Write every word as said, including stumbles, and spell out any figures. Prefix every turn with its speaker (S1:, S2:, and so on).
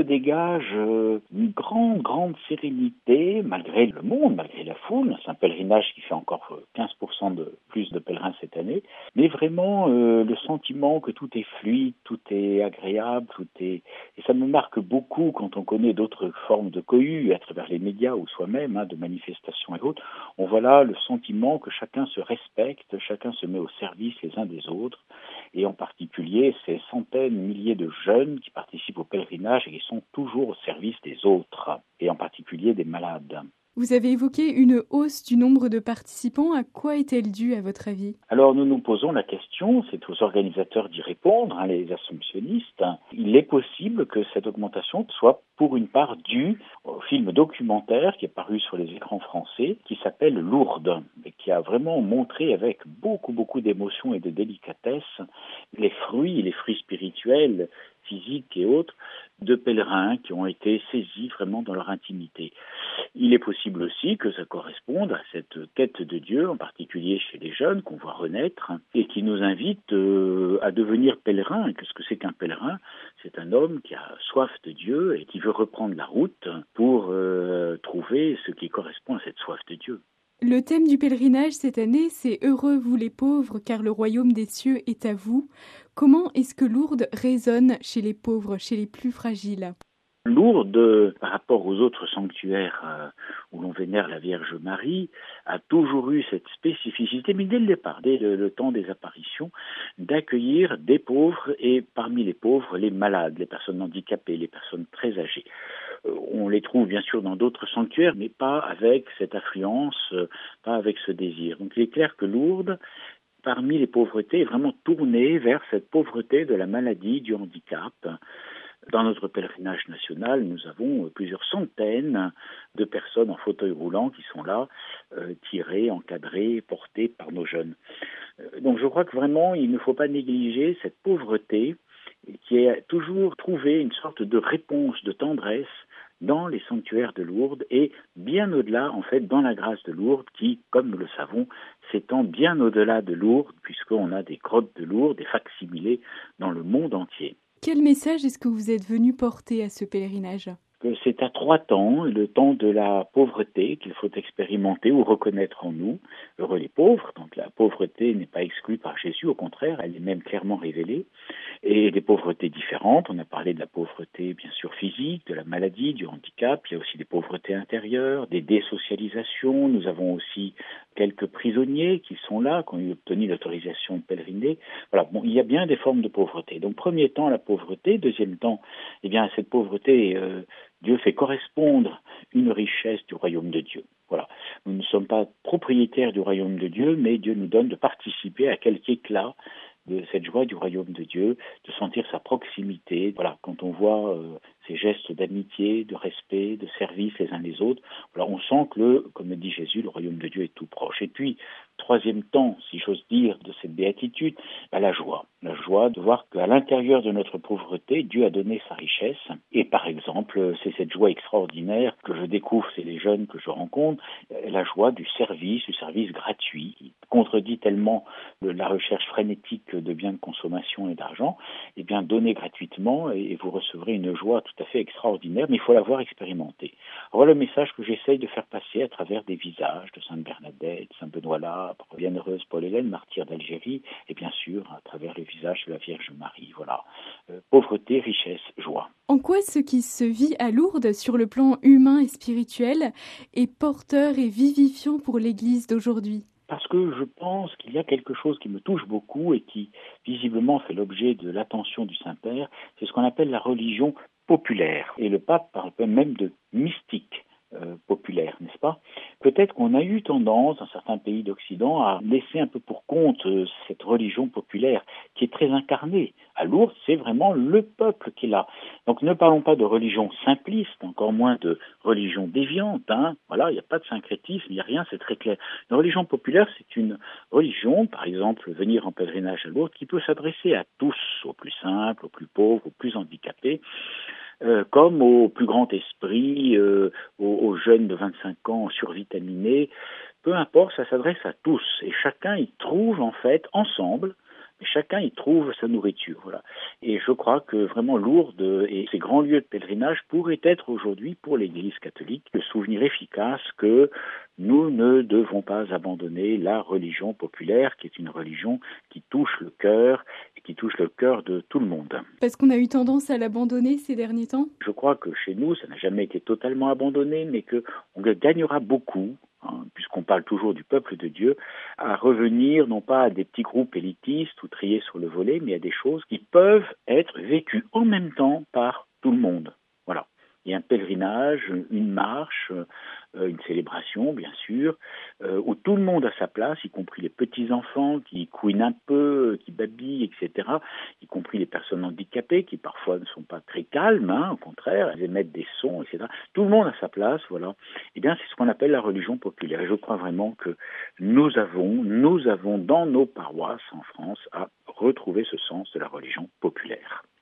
S1: dégage euh, une grande, grande sérénité, malgré le monde, malgré la foule. C'est un pèlerinage qui fait encore quinze pour cent de plus de pèlerins cette année. Mais vraiment, euh, le sentiment que tout est fluide, tout est agréable, tout est... Et ça me marque beaucoup quand on connaît d'autres formes de cohue, à travers les médias ou soi-même, hein, de manifestations et autres. On voit là le sentiment que chacun se respecte, chacun se met au service les uns des autres. Et en particulier, ces centaines, milliers de jeunes qui participent au pèlerinage et qui sont toujours au service des autres, et en particulier des malades.
S2: Vous avez évoqué une hausse du nombre de participants. À quoi est-elle due, à votre avis ?
S1: Alors nous nous posons la question, c'est aux organisateurs d'y répondre, hein, les assomptionnistes. Il est possible que cette augmentation soit pour une part due au film documentaire qui est paru sur les écrans français, qui s'appelle Lourdes, et qui a vraiment montré avec beaucoup, beaucoup d'émotion et de délicatesse les fruits, les fruits spirituels, physiques et autres, de pèlerins qui ont été saisis vraiment dans leur intimité. Il est possible aussi que ça corresponde à cette quête de Dieu, en particulier chez les jeunes qu'on voit renaître, et qui nous invite euh, à devenir pèlerins. Qu'est-ce que c'est qu'un pèlerin ? C'est un homme qui a soif de Dieu et qui veut reprendre la route pour euh, trouver ce qui correspond à cette soif de Dieu.
S2: Le thème du pèlerinage cette année, c'est « Heureux vous les pauvres, car le royaume des cieux est à vous ». Comment est-ce que Lourdes résonne chez les pauvres, chez les plus fragiles ?
S1: Lourdes, par rapport aux autres sanctuaires euh, où l'on vénère la Vierge Marie, a toujours eu cette spécificité, mais dès le départ, dès le, le temps des apparitions, d'accueillir des pauvres et parmi les pauvres, les malades, les personnes handicapées, les personnes très âgées. Euh, on les trouve bien sûr dans d'autres sanctuaires, mais pas avec cette affluence, euh, pas avec ce désir. Donc il est clair que Lourdes, parmi les pauvretés, est vraiment tournée vers cette pauvreté de la maladie, du handicap. Dans notre pèlerinage national, nous avons plusieurs centaines de personnes en fauteuil roulant qui sont là, euh, tirées, encadrées, portées par nos jeunes. Euh, donc je crois que vraiment, il ne faut pas négliger cette pauvreté qui a toujours trouvé une sorte de réponse, de tendresse dans les sanctuaires de Lourdes et bien au-delà, en fait, dans la grâce de Lourdes qui, comme nous le savons, s'étend bien au-delà de Lourdes puisqu'on a des grottes de Lourdes, des facsimilés dans le monde entier.
S2: Quel message est-ce que vous êtes venu porter à ce pèlerinage ?
S1: Que c'est à trois temps, le temps de la pauvreté qu'il faut expérimenter ou reconnaître en nous, heureux les pauvres, donc la pauvreté n'est pas exclue par Jésus, au contraire, elle est même clairement révélée, et des pauvretés différentes, on a parlé de la pauvreté bien sûr physique, de la maladie, du handicap, il y a aussi des pauvretés intérieures, des désocialisations, nous avons aussi quelques prisonniers qui sont là, qui ont obtenu l'autorisation de pèleriner, voilà, bon, il y a bien des formes de pauvreté. Donc premier temps la pauvreté, deuxième temps, eh bien cette pauvreté, euh, Dieu fait correspondre une richesse du royaume de Dieu. Voilà. Nous ne sommes pas propriétaires du royaume de Dieu, mais Dieu nous donne de participer à quelque éclat de cette joie du royaume de Dieu, de sentir sa proximité. Voilà, quand on voit euh, ces gestes d'amitié, de respect, de service les uns les autres, voilà, on sent que, le, comme le dit Jésus, le royaume de Dieu est tout proche. Et puis, troisième temps, si j'ose dire, de cette béatitude, bah, la joie. La joie de voir qu'à l'intérieur de notre pauvreté, Dieu a donné sa richesse. Et par exemple, c'est cette joie extraordinaire que je découvre chez les jeunes que je rencontre, la joie du service, du service gratuit, qui contredit tellement la recherche frénétique de biens de consommation et d'argent. Eh bien, donnez gratuitement et vous recevrez une joie tout à fait extraordinaire, mais il faut l'avoir expérimenté. Voilà le message que j'essaye de faire passer à travers des visages de Sainte Bernadette, Saint Benoît Labre, Bienheureuse Paul-Hélène, martyre d'Algérie, et bien sûr à travers le visage de la Vierge Marie. Voilà, euh, pauvreté, richesse, joie.
S2: En quoi ce qui se vit à Lourdes sur le plan humain et spirituel est porteur et vivifiant pour l'Église d'aujourd'hui ?
S1: Parce que je pense qu'il y a quelque chose qui me touche beaucoup et qui visiblement fait l'objet de l'attention du Saint-Père, c'est ce qu'on appelle la religion populaire. Et le pape parle même de mystique euh, populaire, n'est-ce pas ? Peut-être qu'on a eu tendance, dans certains pays d'Occident, à laisser un peu pour compte euh, cette religion populaire qui est très incarnée. À Lourdes, c'est vraiment le peuple qui est là. Donc ne parlons pas de religion simpliste, encore moins de religion déviante. Hein. Voilà, il n'y a pas de syncrétisme, il n'y a rien, c'est très clair. Une religion populaire, c'est une religion, par exemple, venir en pèlerinage à Lourdes, qui peut s'adresser à tous, aux plus simples, aux plus pauvres, aux plus handicapés, euh, comme aux plus grands esprits, euh, aux, aux jeunes de vingt-cinq ans survitaminés. Peu importe, ça s'adresse à tous. Et chacun y trouve, en fait, ensemble, mais chacun y trouve sa nourriture. Voilà. Et je crois que vraiment Lourdes et ces grands lieux de pèlerinage pourraient être aujourd'hui pour l'Église catholique le souvenir efficace que nous ne devons pas abandonner la religion populaire, qui est une religion qui touche le cœur et qui touche le cœur de tout le monde.
S2: Parce qu'on a eu tendance à l'abandonner ces derniers temps ?
S1: Je crois que chez nous, ça n'a jamais été totalement abandonné, mais qu'on gagnera beaucoup, hein, puisqu'on parle toujours du peuple de Dieu, à revenir non pas à des petits groupes élitistes ou triés sur le volet, mais à des choses qui peuvent être vécues en même temps par tout le monde. Voilà. Il y a un pèlerinage, une marche, une célébration, bien sûr, euh, où tout le monde a sa place, y compris les petits-enfants qui couinent un peu, qui babillent, et cetera, y compris les personnes handicapées qui parfois ne sont pas très calmes, hein, au contraire, elles émettent des sons, et cetera. Tout le monde a sa place, voilà. Eh bien, c'est ce qu'on appelle la religion populaire. Et je crois vraiment que nous avons, nous avons dans nos paroisses en France à retrouver ce sens de la religion populaire.